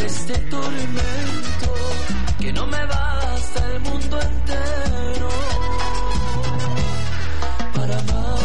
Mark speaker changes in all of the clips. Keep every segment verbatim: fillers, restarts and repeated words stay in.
Speaker 1: este tormento que no me basta el mundo entero para amarte.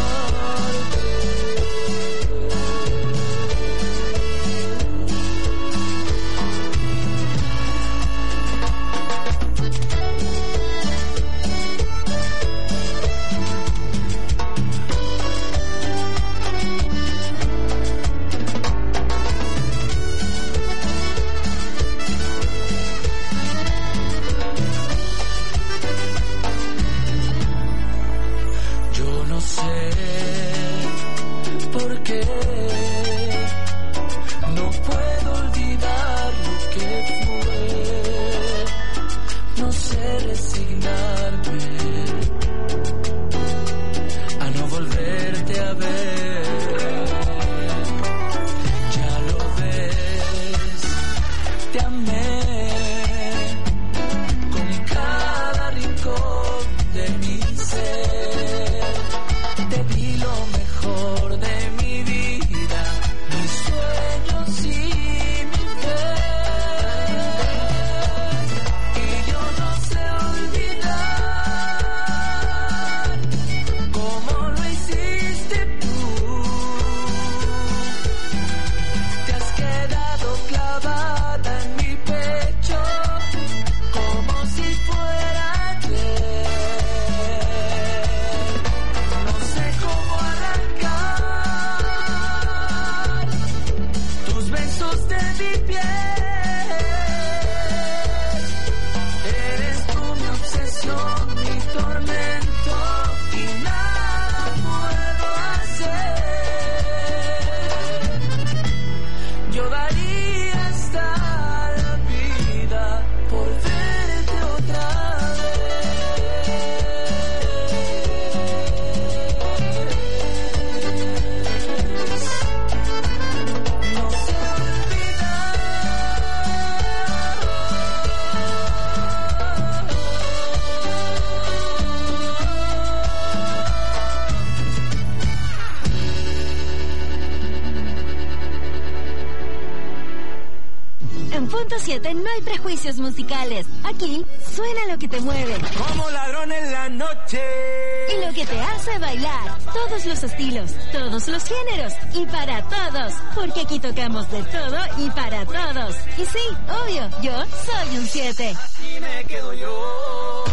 Speaker 2: No hay prejuicios musicales. Aquí suena lo que te mueve.
Speaker 3: Como ladrón en la noche.
Speaker 2: Y lo que te hace bailar. Todos los estilos, todos los géneros. Y para todos. Porque aquí tocamos de todo y para todos. Y sí, obvio, yo soy un siete.
Speaker 3: Aquí me quedo yo.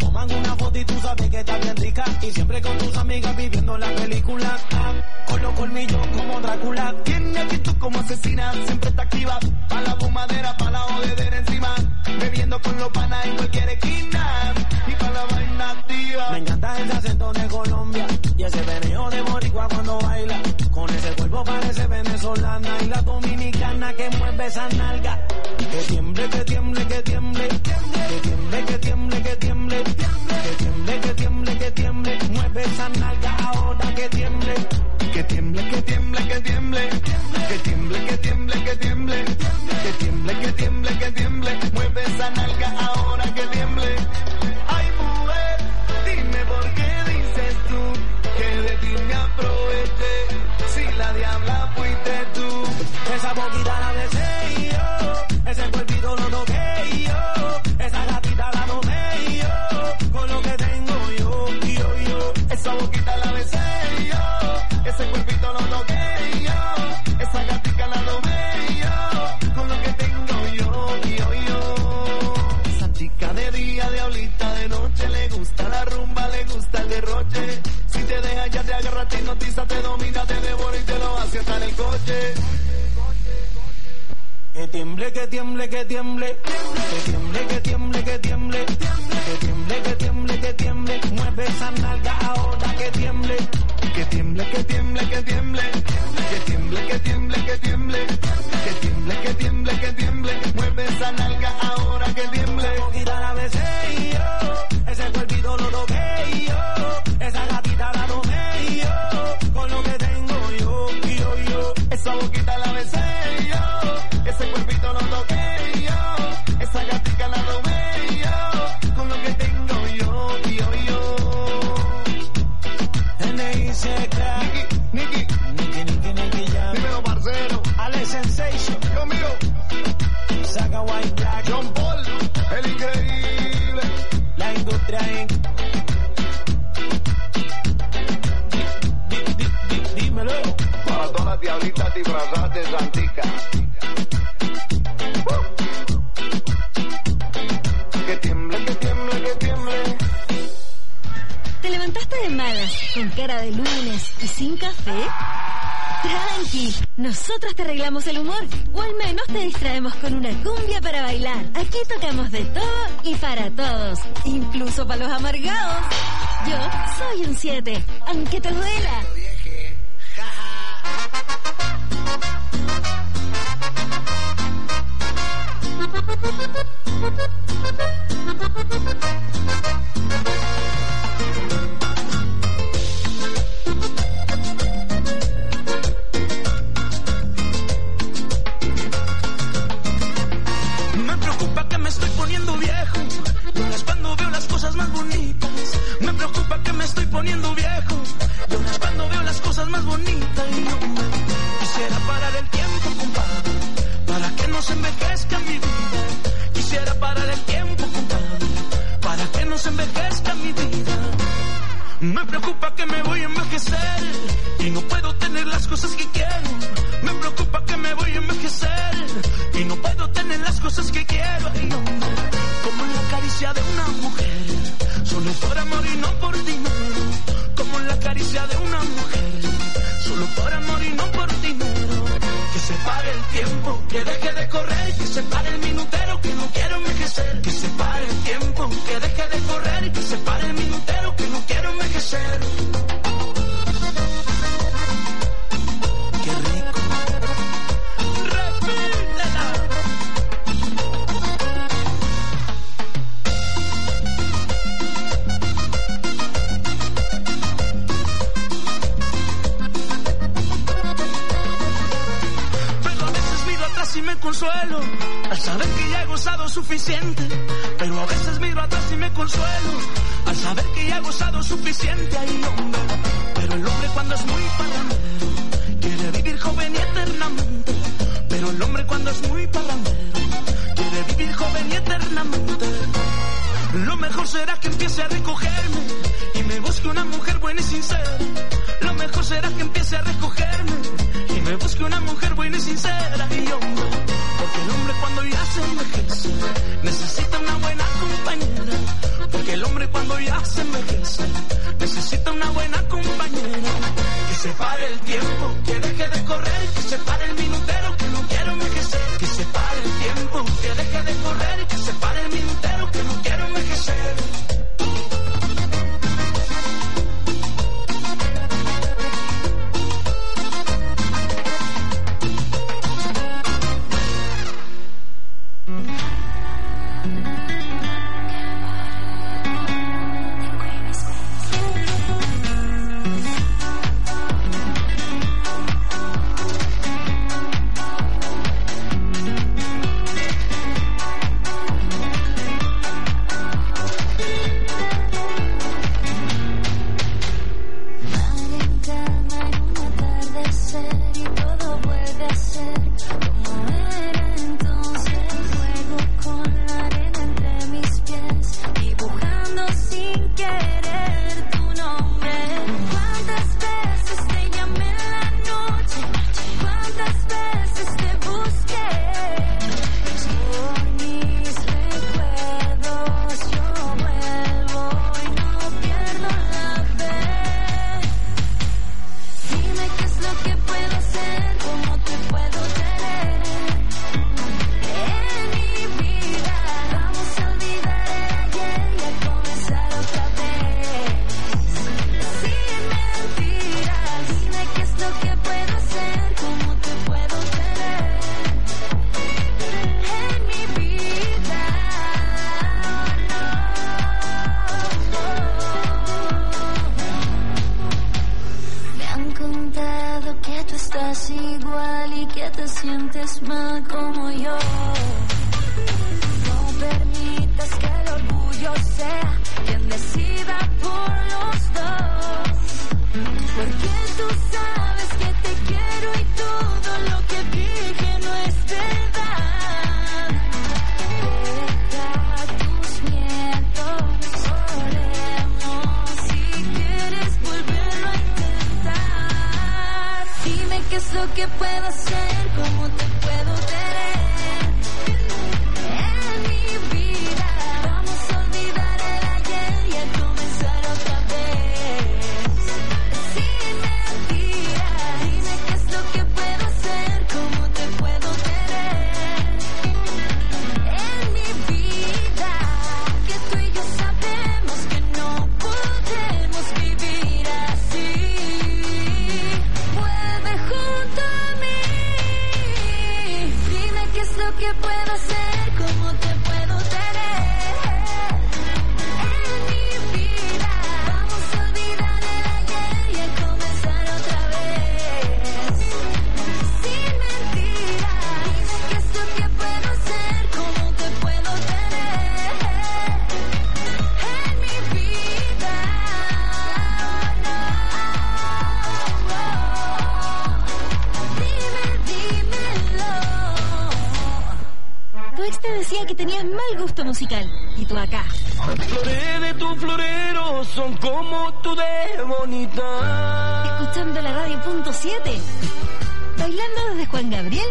Speaker 4: toman una foto y tú sabes que está bien rica. Y siempre con tus amigas viviendo la película. Ah, con los colmillos como Drácula. Tiene actitud como asesina, siempre está activa. Pa' la fumadera, pa' la jodedera encima. Bebiendo con los panas en cualquier esquina. Y pa' la vaina activa. Me encanta ese acento de Colombia. Y ese veneo de boricua cuando baila. Con ese cuerpo parece venezolana. Y la dominicana que mueve esa nalga. Que tiemble, que tiemble, que tiemble. Que tiemble, que tiemble, que tiemble. Que tiemble, que tiemble, que tiemble. Mueve esa nalga ahora que tiemble. Que tiemble, que tiemble, que tiemble. Que tiemble, que tiemble, que tiemble. Que tiemble, que tiemble, que tiemble. Mueve esa nalga ahora que tiemble. Ay, mujer, dime por qué dices tú que de ti me aproveché. Si la diabla fuiste tú. Esa boquita la besé yo. Ese cuerpito lo toqué yo. Esa gatita la tomé yo. Con lo que tengo yo, yo, yo. Esa boquita la besé yo. Ese cuerpito lo toqué yo. Esa gatita la tomé yo. Con lo que tengo yo, yo, yo. Esa chica de día, diablita de noche. Le gusta la rumba, le gusta el derroche. Si te deja ya te agarra, te hipnotiza, te domina, te devora y te lo hace hasta en el coche. Que tiemble, que tiemble, que tiemble. Que tiemble, que tiemble, que tiemble. Que tiemble, que tiemble, que tiemble. Mueve esa nalga ahora que tiemble. Que tiemble, que tiemble, que tiemble. Que tiemble, que tiemble, que tiemble. Que tiemble, que tiemble, que tiemble. Mueve esa nalga ahora que tiemble. Esa boquita la besé yo. Ese cuerpito lo toqué yo. Esa gatita la tomé yo. Con lo que tengo yo, yo, yo. Esa boquita la besé yo. Ese cuerpito lo toqué yo. Esa gatica la tomé yo. Con lo que tengo yo, yo, yo. N I C K Nicky, Nicky, Nicky, Nicky, Nicky, ya. Dímelo, parcero. Alex Sensation. Yo mío. Saga White Black. John Paul. El increíble. La industria Inc. Di, di, di, dímelo. Para todas las diablitas disfrazadas de Santica. Que tiemble, que tiemble, que tiemble.
Speaker 2: ¿Te levantaste de malas, con cara de lunes y sin café? Tranqui, nosotros te arreglamos el humor, o al menos te distraemos con una cumbia para bailar. Aquí tocamos de todo y para todos, incluso para los amargados. Yo soy un siete, aunque te duela.
Speaker 3: Me preocupa que me estoy poniendo viejo. Y ahora es cuando veo las cosas más bonitas. Me preocupa que me estoy poniendo viejo. Y ahora es cuando veo las cosas más bonitas. Y yo quisiera parar el tiempo, compadre, para que no se envejezca mi vida. Quisiera parar el tiempo, compadre, para que no se envejezca mi vida. Me preocupa que me voy a envejecer y no puedo tener las cosas que quiero. Me preocupa que me voy a envejecer y no puedo tener las cosas que quiero. Ay, hombre, como en la caricia de una mujer, solo por amor y no por dinero. Como en la caricia de una mujer, solo por amor y no por dinero. Que se pare el tiempo, que deje de correr, que se pare el minutero, que no quiero envejecer. Que se pare el tiempo, que deje de correr, que se pare el minutero, que no quiero envejecer. Qué rico. Repítela. Pero a veces miro atrás y me consuelo al saber que ya he gozado suficiente. Pero a veces miro atrás y me consuelo al saber que ya he gozado suficiente. Ay, hombre, pero el hombre cuando es muy parrandero quiere vivir joven y eternamente. Pero el hombre cuando es muy parrandero quiere vivir joven y eternamente. Lo mejor será que empiece a recogerme y me busque una mujer buena y sincera. Lo mejor será que empiece a recogerme y me busque una mujer buena y sincera. Y hombre, porque el hombre cuando ya se envejece necesita una buena compañera. Porque el hombre cuando mundo ya se envejece. Necesita una buena compañera. Que se pare el tiempo, que deje de correr. Que se pare el minutero, que no quiero envejecer. Que se pare el tiempo, que deje de correr. Que se pare el minutero, que no quiero envejecer.
Speaker 2: Musical. Y tú acá.
Speaker 3: Flores de tu florero son como tú de bonita.
Speaker 2: Escuchando la radio punto siete. Bailando desde Juan Gabriel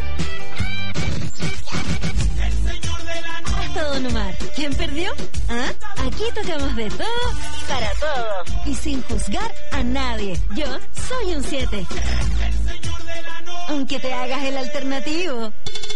Speaker 2: hasta Don Omar. ¿Quién perdió? ¿Ah? Aquí tocamos de todo para todo. Y sin juzgar a nadie. Yo soy un siete. Aunque te hagas el alternativo.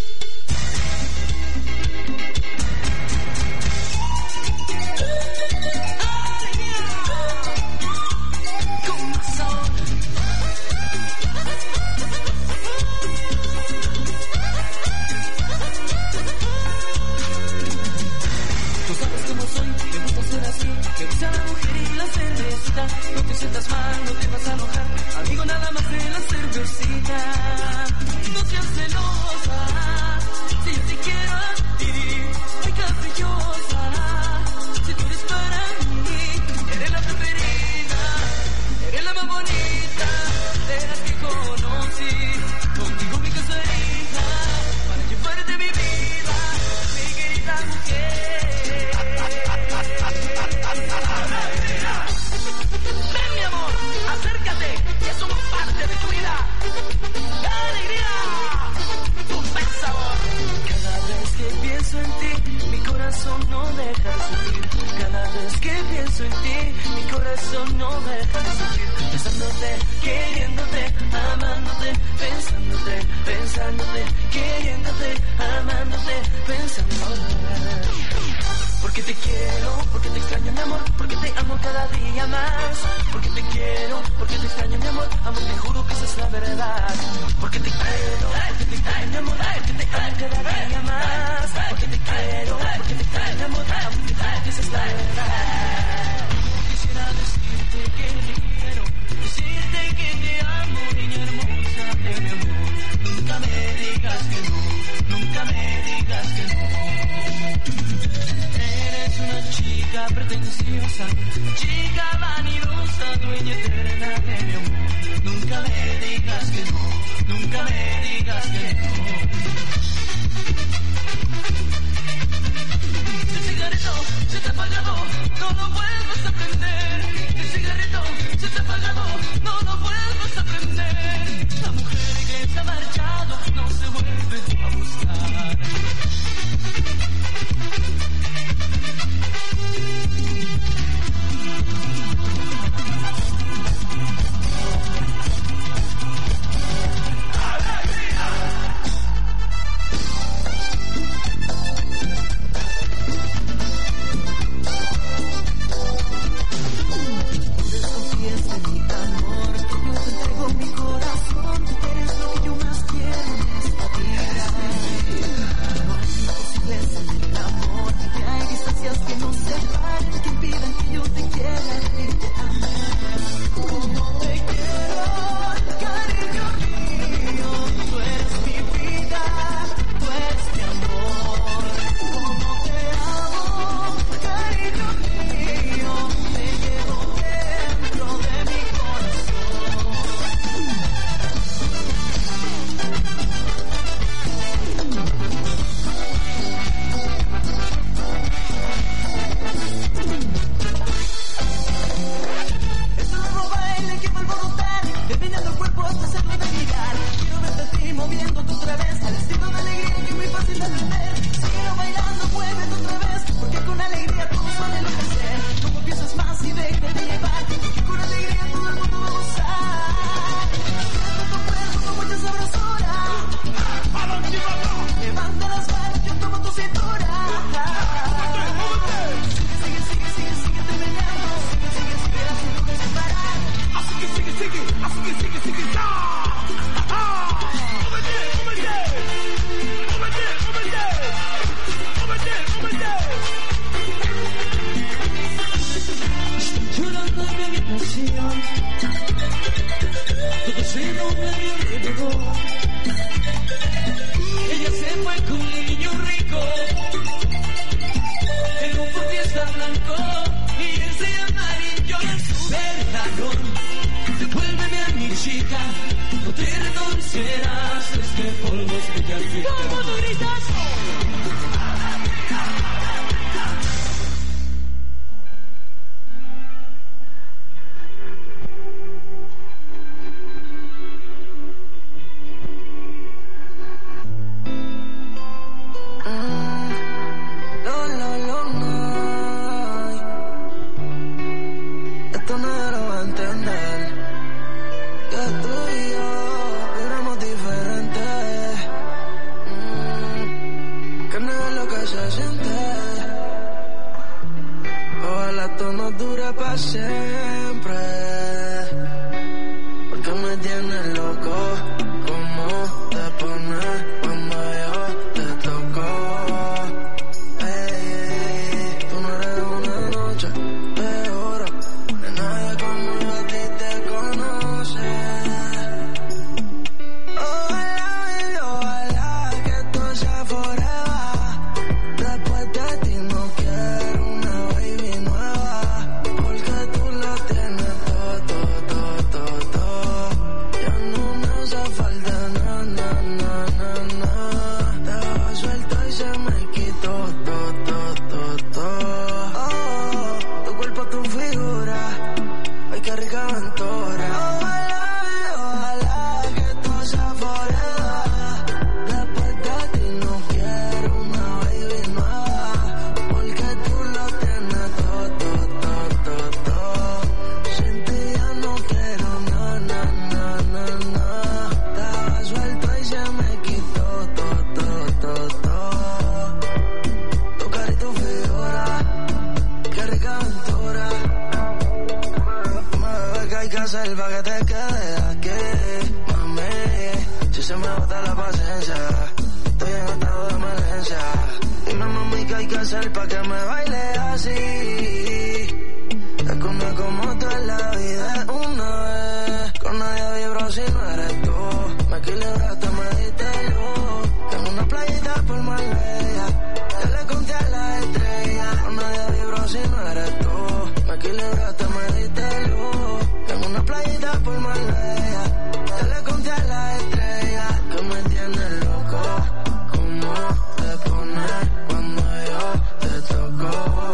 Speaker 1: No te sientas mal, no te vas a enojar. Amigo, nada más de la cervecita. No seas celosa, si yo te quiero a ti. Ay, caprichosa, si tú eres para mí. Eres la preferida, eres la más bonita de las que conocí. Contigo mi casaría, para llevarte mi vida, mi querida mujer. Ven, mi amor, acércate, que somos parte de tu vida. ¡La alegría! Tu buen sabor. Cada vez que pienso en ti, mi corazón no deja de sufrir. Cada vez que pienso pienso en ti, mi corazón no deja de sentir. Pensándote, queriéndote, amándote, pensándote, pensándote, queriéndote, amándote, pensándote. Porque te quiero, porque te extraño mi amor, porque te amo cada día más. Porque te quiero, porque te extraño mi amor, amor te juro que esa es la verdad. Porque te quiero, porque te extraño mi amor, porque te amo cada día más. Porque te quiero, porque te extraño mi amor, amor te juro que esa es la verdad. Quisiera decirte que te quiero, decirte que te amo, niña hermosa de mi amor. Nunca me digas que no, nunca me digas que no. Eres una chica pretenciosa, chica vanidosa, dueña eterna de mi amor. Nunca me digas que no, nunca me digas que no. El cigarrito se te ha apagado, no lo vuelvas a prender. El cigarrito se te ha apagado, no lo vuelvas a prender. La mujer que se ha marchado no se vuelve a buscar.
Speaker 5: Después de ti no quiero una baby nueva, porque tú la hacer pa' que te quedes aquí, mami? Si se me bota la paciencia, estoy en estado de emergencia. Dime, mami, ¿qué hay que hacer pa' que me baile así? Es que no es como tú en la vida es una vez. Con nadie vibro si no eres tú. Me equilibraste, me diste luz. En una playita por Marbella, ya le conté a la estrella. Con nadie vibro si no eres tú. Me equilibraste, me diste luz. En una playita por Marbella, ya le conté a la estrella. Que me tienes loco, como te pones cuando yo te toco.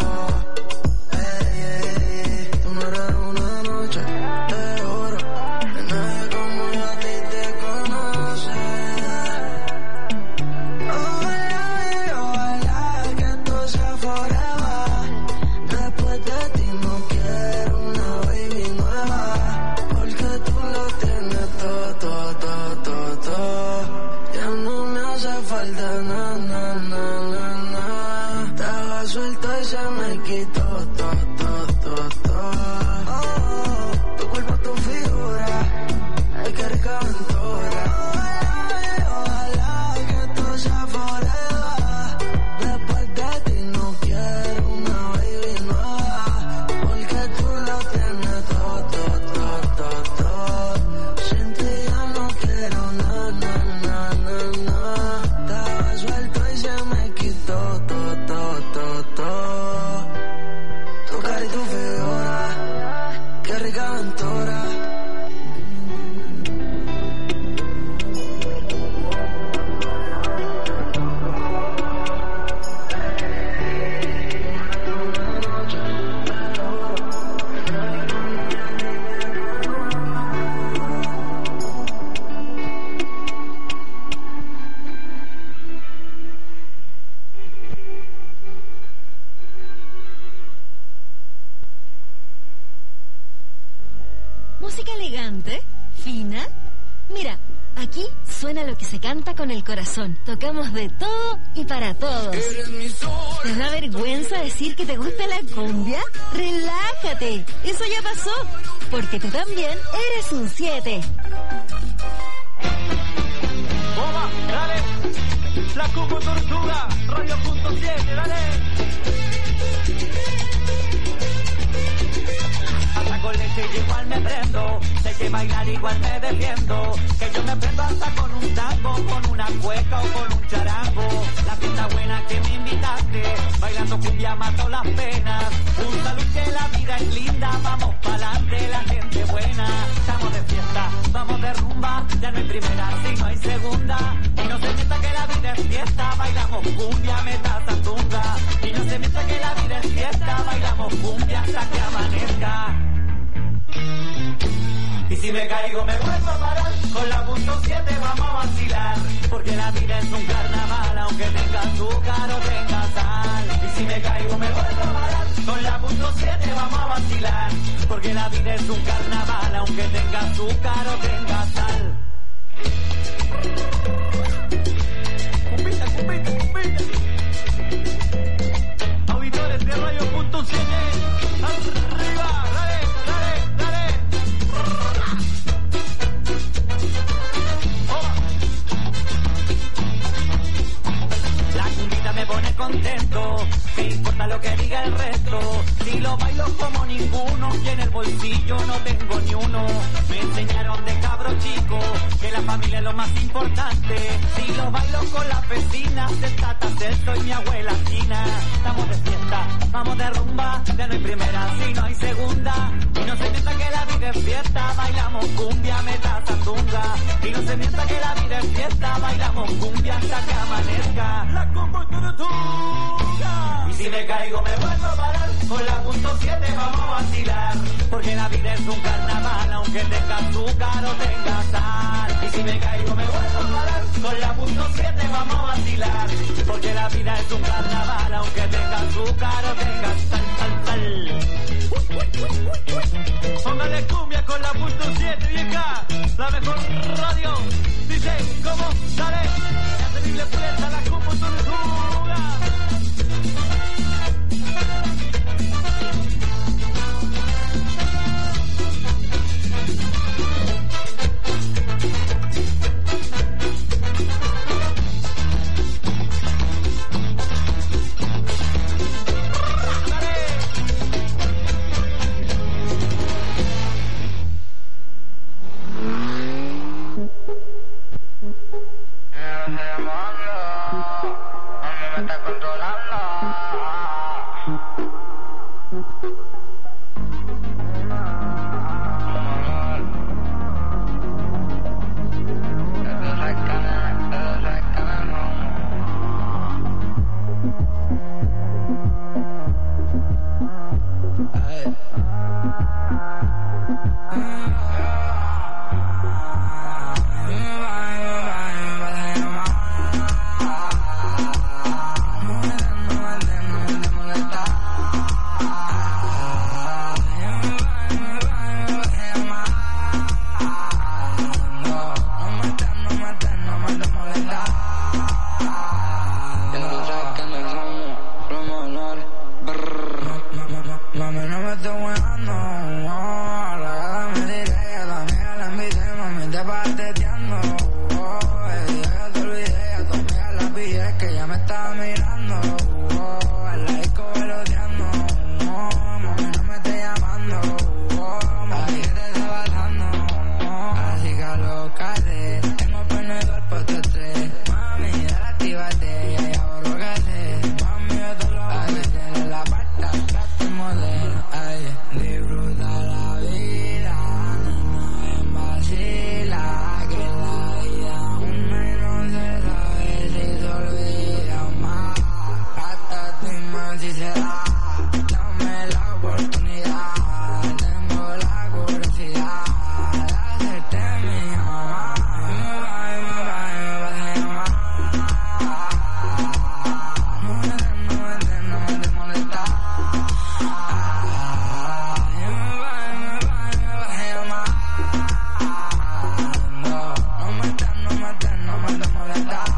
Speaker 2: Música elegante, fina. Mira, aquí suena lo que se canta con el corazón. Tocamos de todo y para todos. ¿Te da vergüenza decir que te gusta la cumbia? ¡Relájate! Eso ya pasó, porque tú también eres un siete.
Speaker 3: ¡Bomba! ¡Dale! La Cuco Tortuga, Radio punto siete, dale. Hasta con leche igual me prendo, sé que bailar igual me defiendo, que yo me prendo hasta con un tango, con una cueca o con un charango. La fiesta buena que me invitaste, bailando cumbia mato las penas. Un salud que la vida es linda, vamos pa'lante la gente buena. Estamos de fiesta, vamos de rumba, ya no hay primera, si no hay segunda. Y no se mienta que la vida es fiesta, bailamos cumbia, meta sandunga. Y no se mienta que la vida es fiesta, bailamos cumbia hasta que amanezca. Y si me caigo me vuelvo a parar, con la punto siete vamos a vacilar, porque la vida es un carnaval, aunque tenga azúcar o tenga sal. Y si me caigo me vuelvo a parar, con la punto siete vamos a vacilar, porque la vida es un carnaval, aunque tenga azúcar o tenga sal. Cumbita, cumbita, cumbita. Auditores de Radio punto siete, arriba, dale, dale, dale. La cumbita me pone contento, ¿qué importa lo que diga el resto? Si lo bailo como ninguno, y en el bolsillo no tengo ni uno. Me enseñaron de cabro chico que la familia es lo más importante. Si lo bailo con las vecinas, el tata Celso y mi abuela China. Estamos de fiesta, vamos de rumba, ya no hay primera, si no hay segunda. Y no se mienta que la vida es fiesta, bailamos cumbia, meta sandunga. Y no se mienta que la vida es fiesta, bailamos cumbia hasta que amanezca. La Cuco Tortuga. Y si me caigo me vuelvo a parar, con la punto siete vamos a vacilar, porque la vida es un carnaval, aunque tenga azúcar o tenga sal. Y si me caigo me vuelvo a parar, con la punto siete vamos a vacilar, porque la vida es un carnaval, aunque tenga azúcar o tenga sal, sal, sal. Póngale cumbia con la punto siete, vieja, la mejor radio. Dice, ¿cómo? Dale, la terrible fiesta, la Cuco Tortuga.
Speaker 5: Cate, tengo ponedor por tu tres. Mami, dale, actívate, ya ya borrógate. Mami, yo te lo voy a meter en la pata, trate modelo. Ay, disfruta la vida, no me vacila. Que la vida una y no se sabe si se olvida más. Hasta tu más si se da, dame la oportunidad. Tengo la curiosidad de hacerte mi mamá. Me va, me va, me va a llamar. No me des, no me des, no me des molestar. Me va, me va, me va a llamar. No, no me des, no me des, no me des molestar.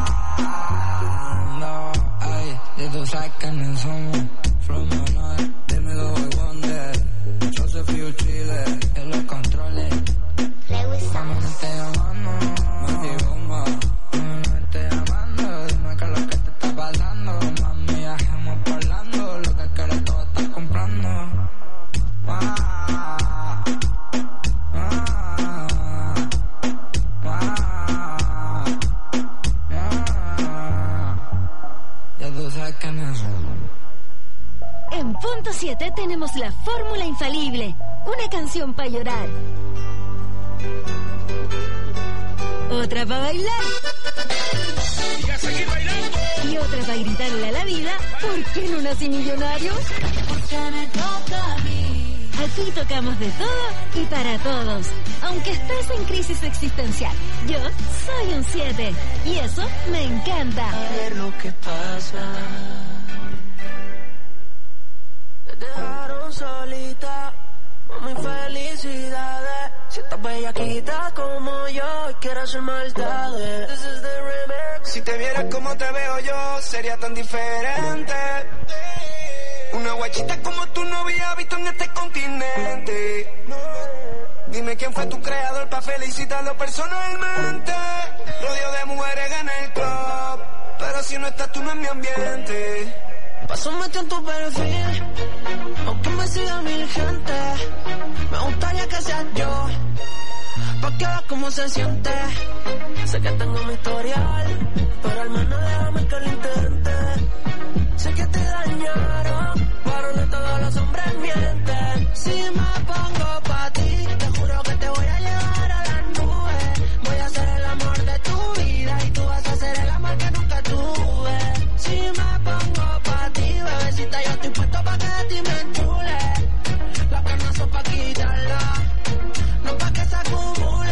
Speaker 5: No, ay, de tú sabes quiénes somos. From the night, dime lo que wonder. Joseph Fiu Chile, en los controles. Mami, me esté llamando, me di bomba. Mami, me esté llamando, dime qué es lo que te está pasando. Mami, ya estamos parlando, lo que quieres todo estás comprando. Ah, ah, ah, ah. Ya tú sabes quiénes son.
Speaker 2: En punto siete tenemos la fórmula infalible. Una canción para llorar. Otra para bailar.
Speaker 3: Y a seguir bailando.
Speaker 2: Y otra para gritarle a la vida, ¿por qué no nací millonario?
Speaker 1: Porque me toca a mí.
Speaker 2: Aquí tocamos de todo y para todos. Aunque estés en crisis existencial, yo soy un siete. Y eso me encanta.
Speaker 1: A ver lo que pasa.
Speaker 5: Te dejaron solita, mami, felicidades. Si estás bellaquita como yo y quieres hacer maldades. This is the remix.
Speaker 4: Si te vieras como te veo yo, sería tan diferente. Una guachita como tú no había visto en este continente. Dime quién fue tu creador pa' felicitarlo personalmente. Rodeo de mujeres en el club, pero si no estás tú no es mi ambiente.
Speaker 5: Paso metido en tu perfil, aunque me siga mil gente. Me gustaría que seas yo, pa' que veas cómo se siente. Sé que tengo mi historial, pero al menos déjame que lo intente. Sé que te dañaron, pero no todos los hombres mienten. Si me pongo pa' ti, te juro que te voy a llevar a las nubes. Voy a ser el amor de tu vida y tú vas a ser el amor que nunca tuve. Si me pongo pa' ti, bebecita, yo estoy puesto pa' que de ti me enchule. Las ganas son pa' quitarla, no pa' que se acumule.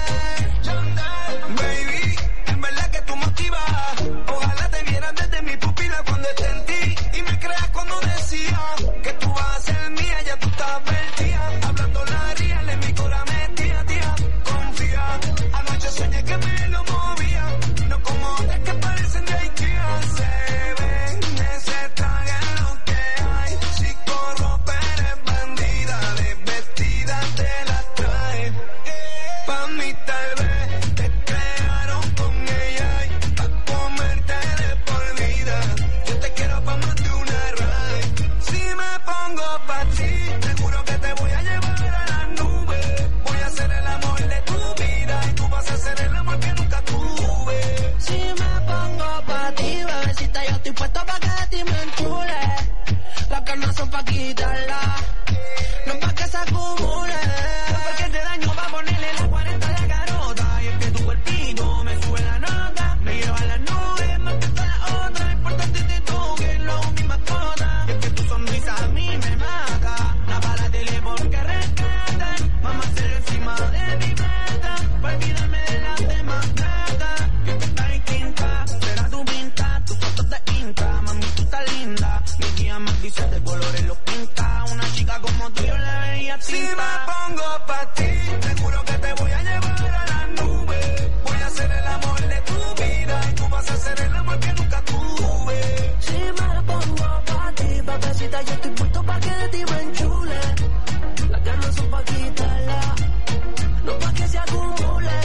Speaker 4: Baby, en verdad que tú motivas. Ojalá te vieran desde mi pupila cuando esté en ti. Y me creas cuando decía que tú vas a ser mía, ya tú estás perdida. Hablando la real, en mi cora metía, tía. Confía, anoche soñé que me lo movía. No como otras que parecen de Ikea. Se ven, ese traje es lo que hay. Si corrompe eres bandida, desvestida te las trae. Pa' mí tal vez te crearon con ella y pa' comerte de por vida. Yo te quiero pa' más de una ride. Si me pongo pa' ti, te juro que te voy a llevar a las nubes. Voy a ser el amor de tu vida y tú vas a ser el amor que nunca tuve.
Speaker 5: Si me pongo pa' ti, bebecita, yo estoy puesto pa' que de ti me enchule. Las ganas son pa' quitarla, no pa' que se acumule.
Speaker 4: Porque este daño va a ponerle la cuarenta de garota. Y es que tu cuerpito me sube la nota, me lleva a las nubes más que todas las otras. Importante de tú, que es lo mi mascota. Y es que tu sonrisa a mí me mata. La para tele porque rescata. Vamos a hacer encima de mi meta, para olvidarme de las demás gatas. Yo que está en quinta, será tu pinta, tus fotos de Insta. Mami, tú estás linda, mi guía me dice de colores los pinta. Una chica como tú yo la veía tinta. Si me pongo pa' ti, te juro que te voy a llevar a las nubes. Voy a ser el amor de tu vida y tú vas a ser el amor que nunca tuve.
Speaker 5: Si me pongo pa' ti, bebecita, yo estoy puesto pa' que de ti me enchule. Las ganas son pa' quitarla, no pa' que se acumule.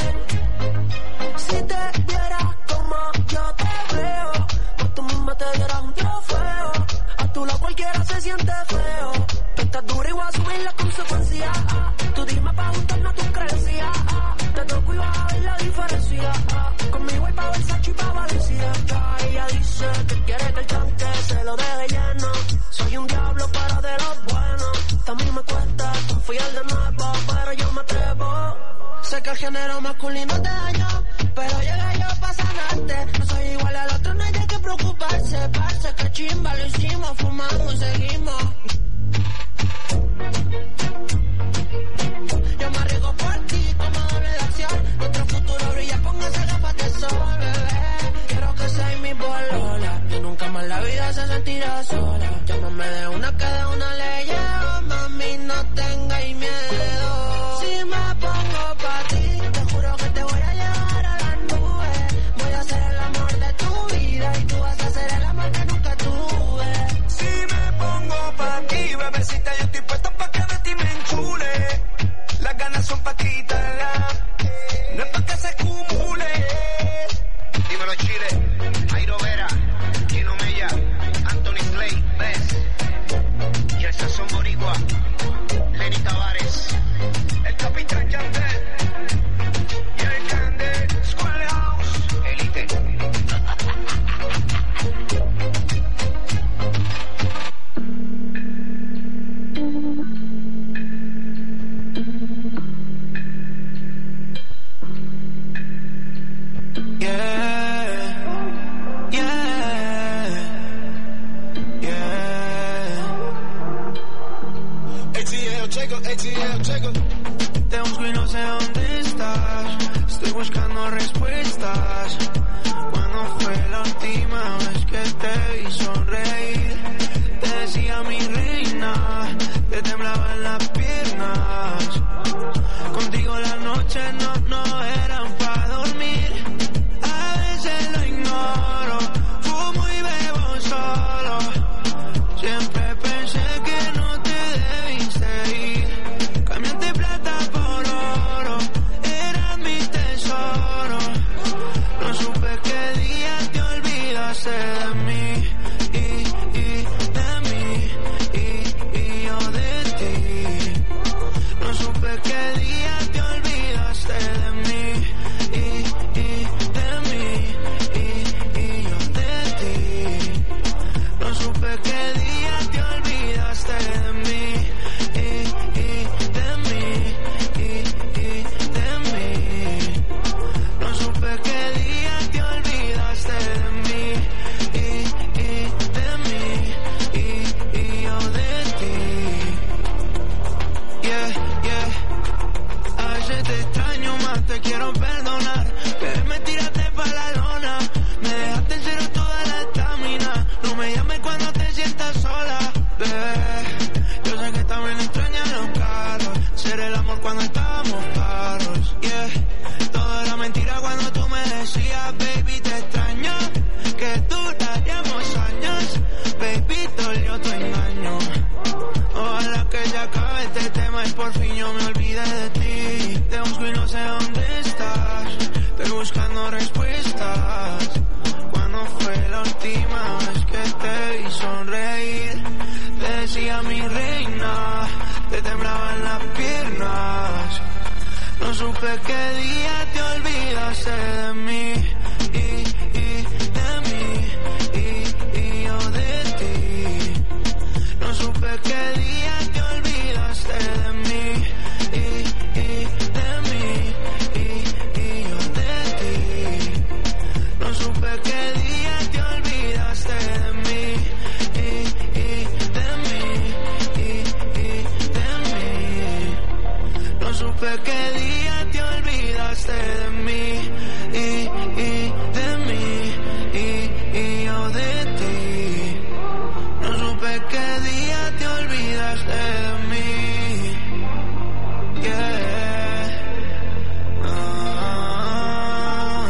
Speaker 5: Si te vieras como yo te veo, pues tú misma te dieras un trofeo. A tu lado cualquiera se siente feo. Tú estás dura
Speaker 6: y voy a subir las consecuencias. Tú dime pa' gustarnos tus creencias. Te toco y vas a ver la diferencia. Conmigo hay pa' Versace y pa' Valencia. Ya ella dice que quiere que el tanque se lo deje lleno. Soy un diablo pero de los buenos. También me cuesta confiar de nuevo, pero yo me atrevo. Sé que el género masculino te dañó, pero llegué yo pa' sanarte. No soy igual al otro, no hay de qué preocuparse. Parce, que chimba, lo hicimos, fumamos y seguimos. Yo me arriesgo por ti como doble de acción. Nuestro futuro brilla con esas gafas de sol, bebé. Quiero que seas mi polola y nunca más la vida se sentirá sola. Llámame de una que de una le llevo, mami, no tengáis miedo. Si me pongo pa' ti, te juro que te voy a llevar a las nubes. Voy a ser el amor de tu vida y tú vas a ser el amor que nunca tuve.
Speaker 3: Si me pongo pa' ti, bebecita, yo estoy puesto pa' que de ti me enchule. Las ganas son pa' quitarla, no es pa' que se acumule. Dímelo Chile, Jairo Vera, Kino Mella, Anthony Slay, Bess, y el Sazón Boricua, Lenny Tavares, el Capitán Yandel, y el Candel, Schoolhouse, Elite.
Speaker 4: A T L, checo. Te busco y no sé dónde estás. Estoy buscando respuestas. ¿Cuándo fue la última vez que te vi sonreír? Te decía mi reina, te temblaban las piernas. Contigo las noches no, no eran para dormir. A veces lo ignoro, fumo y bebo solo. Siempre pensé que no te debiste ir. Cambiaste plata por oro, eras mi tesoro. No supe qué día te olvidaste de mí. Y, y de mí, y, y yo de ti. No supe qué día te olvidaste de mí. Y, y de mí, y, y yo de ti. No supe qué día te olvidaste de mí. Y, y de mí, y, y de mí. No supe qué día te olvidaste de mí. Y, y de mí, y, y yo de ti. Yeah, yeah. A veces te extraño más, te quiero perdonar. Pero me tiraste pa' la lona. Me dejaste en cero toda la estamina. No me llames cuando te sientas sola, bebé. Yo sé que también extrañas los carros. Ser el amor cuando estábamos claros. Yeah. Todo era mentira cuando tú me decías, baby, te extraño. Que duraríamos años. Baby, dolió tu engaño. Ojalá que ya acabe este tema y por fin yo me olvide de ti. Te busco y no sé dónde estás. Estoy buscando respuestas. ¿Cuándo fue la última vez que te vi sonreír? Te decía mi reina, te temblaban las piernas. No supe qué día te olvidaste de mí. Y, y de mí, y, y yo de ti. No supe qué día te olvidaste de mí. Y, y de mí, y, y yo de ti. No supe qué día te olvidaste de mí. Y, y de mí, y, y de mí. No supe qué día te olvidaste de mí. Y, y de mí, y, y yo de ti. No supe qué día te olvidaste de mí. Yeah. Ah.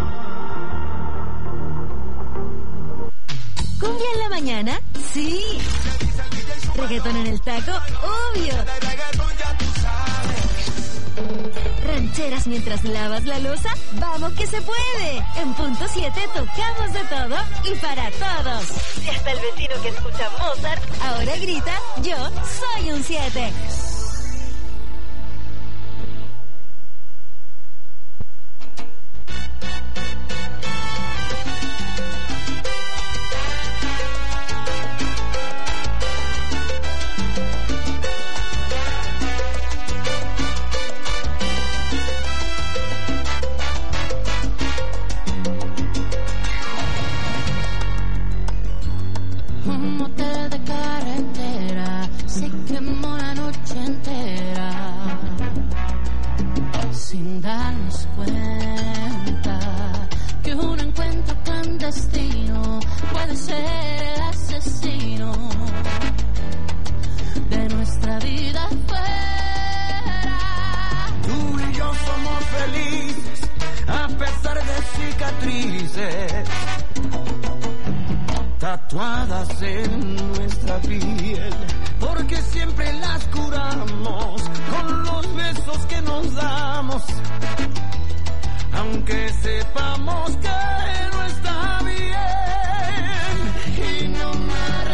Speaker 2: ¿Cumbia en la mañana? Sí. ¿Reggaetón en el taco? Obvio. Ranchera ¿Esperas mientras lavas la loza? ¡Vamos que se puede! En Punto siete tocamos de todo y para todos. Si hasta el vecino que escucha Mozart ahora grita, yo soy un siete.
Speaker 4: Tatuadas en nuestra piel, porque siempre las curamos con los besos que nos damos, aunque sepamos que no está bien, y no me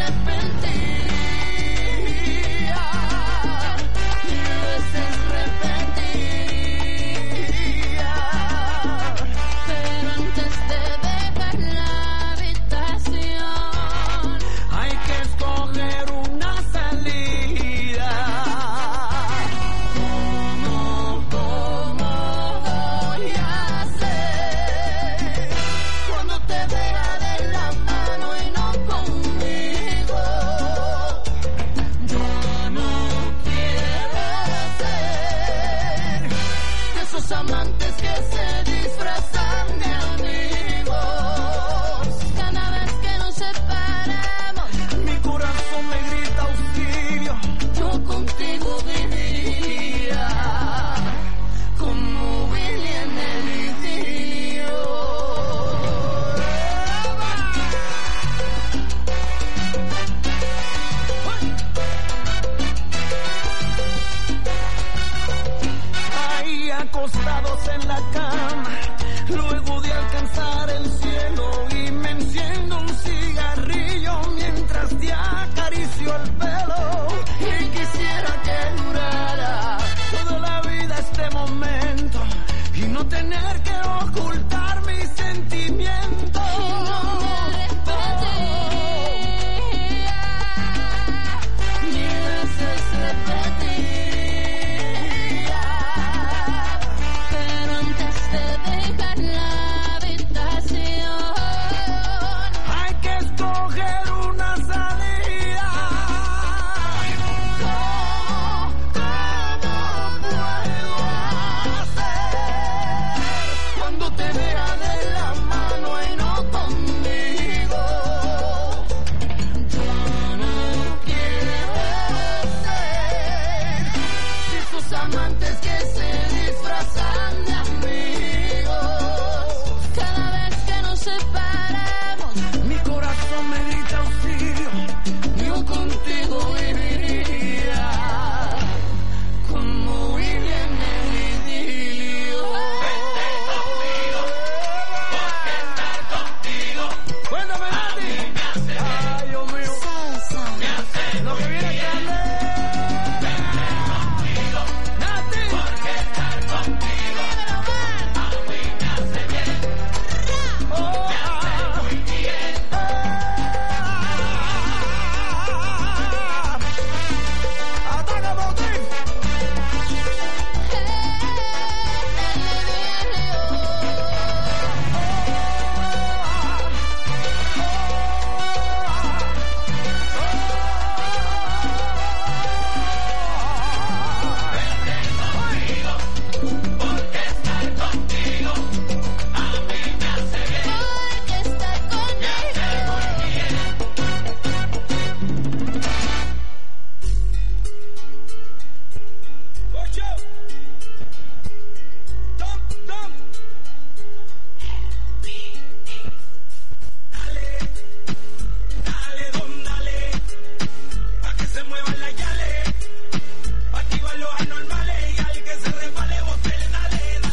Speaker 4: arrepentiría, ni veces repetiría, pero antes de dejar la hay que escoger una salida. ¿Cómo, cómo voy a hacer cuando te vea de la mano y no conmigo? Yo no quiero ser de esos amantes que se disfrazan de amigos. Cada vez que nos separamos, mi corazón me grita auxilio. Yo contigo viviría como Willy en el idilio. Ahí acostados en la cama, luego de alcanzar el cielo, y me enciendo un cigarrillo mientras te acaricio el pelo, y quisiera que durara toda la vida este momento y no tener que ocultar mis sentimientos. Ni veces repetiría, pero antes de dejar la habitación hay que escoger una salida. ¿Cómo, cómo puedo hacer cuando te vea de la mano y no conmigo? Yo no quiero ser de esos amantes que se disfrazan de amigos. Cada vez que nos separamos, mi corazón me grita auxilio. Yo contigo viviría como Willy en el idilio. Vente conmigo, porque estar contigo. Cuéntame, Nati. Ay, Dios mío. Me hace lo que viene grande. Vente conmigo, Nati, porque estar contigo a mí me hace bien. Oh, me hace muy bien. Ataca, Motriz. Porque estar contigo a mí me hace bien. Porque estar contigo Ocho. Dump, dump. Dale, dale, don, dale, pa' que se muevan las yales, activan los anormales y al que se resbale, botele, dale, dale.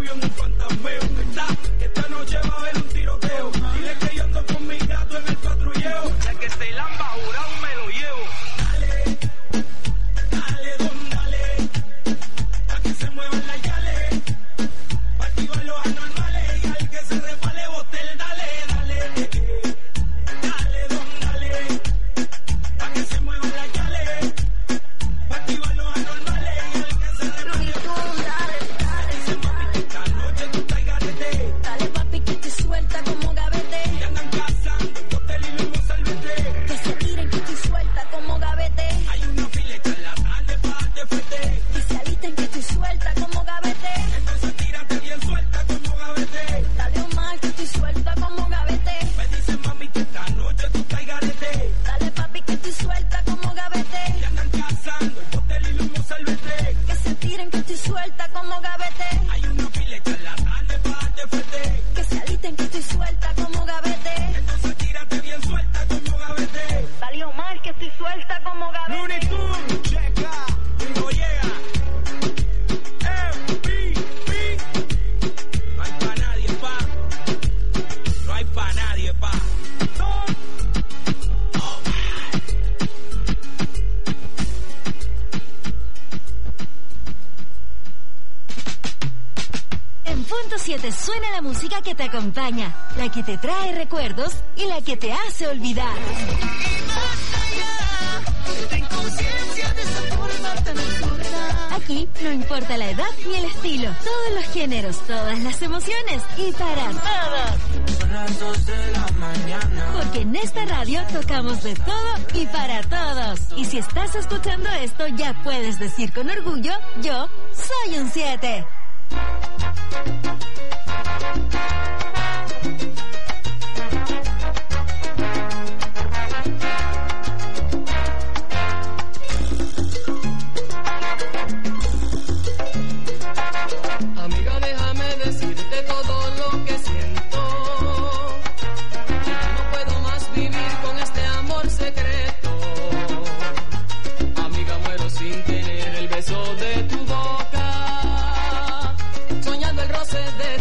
Speaker 3: novio en un fantasmeo. Está, que esta noche va a haber un tiroteo. Dile que yo ando con mi gato en el patrulleo. El que se lamba jurado me lo llevo. Dale, dale, don, dale. Pa' que se muevan las yales. Pa' activar los anormales. Y al que se resbale, bote el dale, dale. Dale, don, dale. Pa' que se muevan las yales. Pa' activar los anormales. Y al que se resbale, bote el dale. Esta noche tú estás garete.
Speaker 2: Dale papi que te suelta como gavete.
Speaker 3: Y andan cazando, hotel y luego salvete.
Speaker 2: Que se tiren que estoy suelta como gavete.
Speaker 3: Hay una fileta en la tarde para darte frente.
Speaker 2: Que se alisten que estoy suelta como gavete.
Speaker 3: Entonces tírate bien suelta como gavete.
Speaker 2: Dale un mal que estoy suelta como gavete.
Speaker 3: Me dice mami que esta noche tú estás garete.
Speaker 2: Dale papi que estoy suelta como gavete.
Speaker 3: Y andan cazando, hotel y luego salvete.
Speaker 2: Que se tiren que estoy suelta como gavete.
Speaker 3: Hay una fileta en la tarde para darte frente.
Speaker 2: Que se alisten que estoy suelta como gavete.
Speaker 3: Entonces tírate bien suelta como gavete.
Speaker 2: Dale un mal que estoy suelta como gavete.
Speaker 3: Looney Tunes, checa, no llega. M V P. No hay pa' nadie, pa. No hay pa' nadie, pa.
Speaker 2: En Punto siete suena la música que te acompaña, la que te trae recuerdos y la que te hace olvidar. Aquí no importa la edad ni el estilo, todos los géneros, todas las emociones y para todos.
Speaker 5: Son las dos de la mañana.
Speaker 2: Porque en esta radio tocamos de todo y para todos. Y si estás escuchando esto, ya puedes decir con orgullo, yo soy un siete.
Speaker 1: Amiga, déjame decirte todo lo que siento. Que ya no puedo más vivir con este amor secreto. Amiga, muero sin tener el beso de tu boca. Soñando el roce de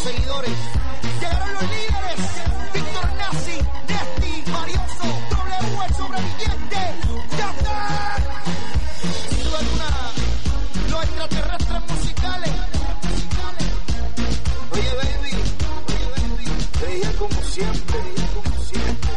Speaker 7: seguidores. Llegaron los líderes, Víctor Nazi, Nesti, Marioso, W, el sobreviviente, Yandel. Sin duda alguna, los extraterrestres musicales. Oye, baby, oye, baby, te dije como siempre, te dije como siempre.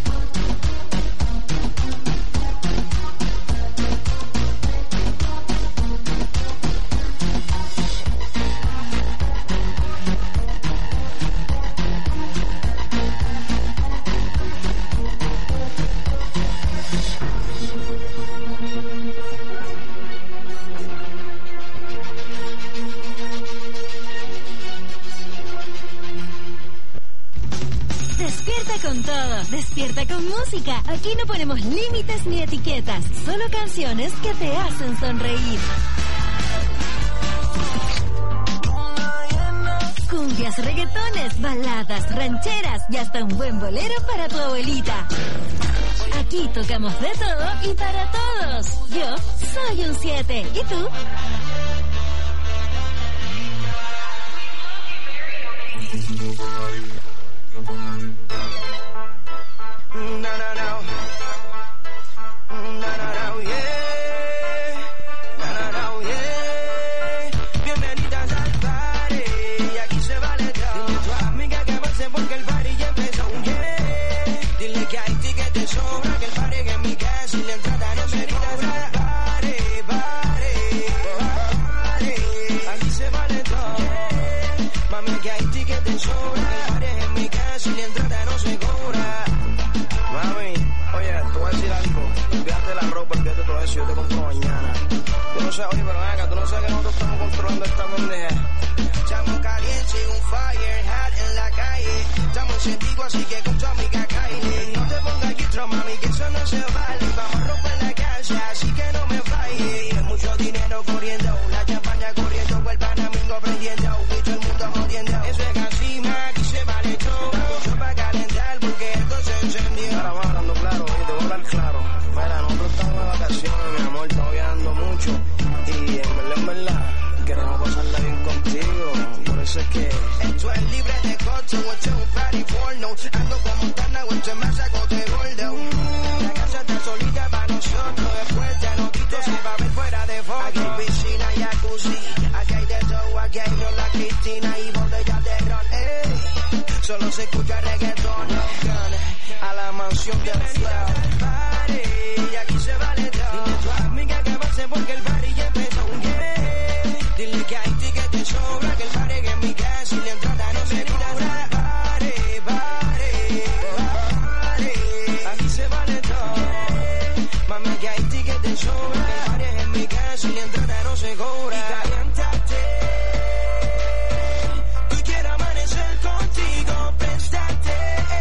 Speaker 2: Con todo, despierta con música. Aquí no ponemos límites ni etiquetas, solo canciones que te hacen sonreír. Cumbias, reggaetones, baladas, rancheras y hasta un buen bolero para tu abuelita. Aquí tocamos de todo y para todos. Yo soy un siete. ¿Y tú?
Speaker 5: No, no, no. No, no, no, yeah. No, no, no, yeah. Bienvenidas al party. Y aquí se vale todo. Dile a tu amiga que avance porque el party ya empezó, yeah. Dile que hay tickets de sobra, que el party es en mi casa y la entrada no me cobra. Party, party, party. Aquí se vale todo, yeah. Mami, que hay tickets de sobra, que el party es en mi casa y la entrada no se cobra. Mami, oye, te voy a decir algo. Olvídate la ropa, olvídate todo eso, yo te compro mañana. Tú no sabes, oye, pero ven acá, tú no sabes que nosotros estamos controlando esta pendeja. Estamos caliente, un fire hat en la calle. Estamos encendidos, así que con tu amiga Kylie. No te pongas gistro, mami, que eso no se vale. Vamos a romper la casa, así que no me falles. Mucho dinero corriendo, la champaña corriendo, el panamingo prendiendo, y todo el mundo jodiendo. Eso es así, ma, aquí se vale todo. Mucho para calentar, porque esto se encendió. Ahora vamos hablando claro, oye, te voy a hablar claro. Mira, nosotros estamos de vacaciones, mi amor, estamos viajando mucho. Y en verdad, en verdad, queremos pasarla bien contigo. Por eso es que esto es libre de costo, esto es un party porno. Ando como Montana, esto es más saco de gordo. La casa está solita para nosotros. Después de notito se va a ver fuera de foto. Aquí hay piscina y jacuzzi, aquí hay de todo, aquí hay Lola Cristina y botellas de ron. Ey, solo se escucha reggaetón. A la mansión del flow. Y aquí se vale todo. Dile a tu amiga que avance porque el party ya empezó, yeah. Dile que hay tickets de sobra, que el party es en mi casa y la entrada no se cobra. Party, party, party. Aquí se vale todo, yeah. Mami, que hay tickets de sobra, que el party es en mi casa y la entrada no se cobra. Y caliéntate. Tú quieres amanecer contigo, préstate.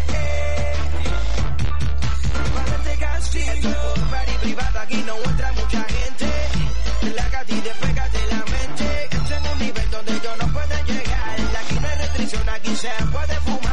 Speaker 5: Party privado, aquí no entra mucha gente. Relájate y despégate la mente. Esto es un nivel donde yo no puedo llegar. Aquí no hay restricción, aquí se puede fumar.